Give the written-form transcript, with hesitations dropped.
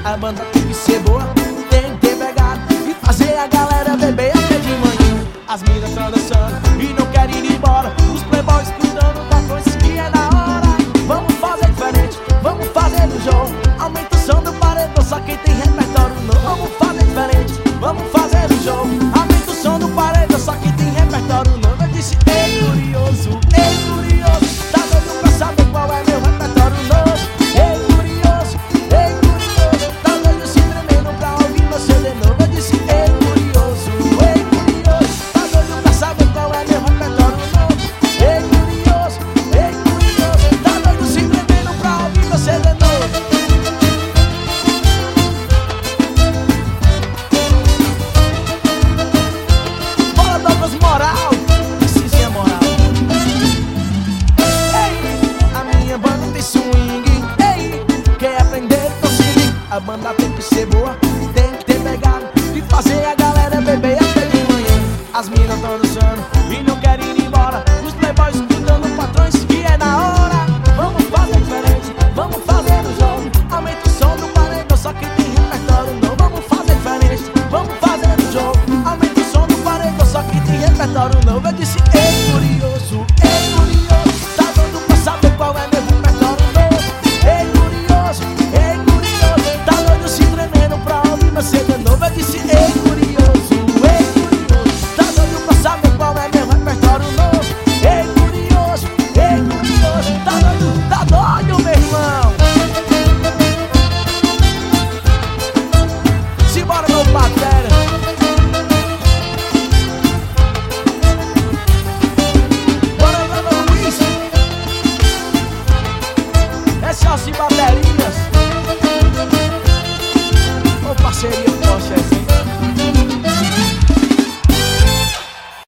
A banda tem que ser boa, tem que ter pegada e fazer a galera beber até de manhã. As minas tão dançando e não querem ir embora, os playboys gritando patrões que é da hora. Vamos fazer diferente, vamos fazer no jogo. Aumenta o som do paredão, só quem tem repertório novo. Vamos fazer diferente, vamos fazer no jogo. Aumenta o som do paredão, só quem tem repertório novo. Eu disse, ei curioso, tá doido pra saber qual é meu repertório novo. Ei curioso, tá doido se tremendo pra ouvir meu CD novo. Eu disse, ei curioso, tá doido pra saber qual é meu repertório novo. Ei curioso, tá doido se tremendo pra ouvir meu CD novo. Bora Douglas Moral, Cizinha Moral. Ei, a minha banda tem swing. Ei, quer aprender então se liga. A banda tem que ser boa, tem que ter pegada e fazer a galera beber até de manhã. As minas tão dançando e não querem ir embora, os playboys gritando patrões que é da hora. Vamos fazer diferente, vamos fazer no jogo. Aumenta o som do paredão, só que tem repertório novo. Vamos fazer diferente, vamos fazer no jogo. Aumenta o som do paredão, só que tem repertório novo. Eu disse, ei curioso, tá doido pra saber qual é meu repertório novo. Ei curioso, tá doido se tremendo pra ouvir meu CD novo. Eu disse, ei curioso, tá doido pra saber qual é meu repertório novo. Ei curioso, tá doido meu irmão. Simbora meu batera. Bora meu Luiz. É só se bateria.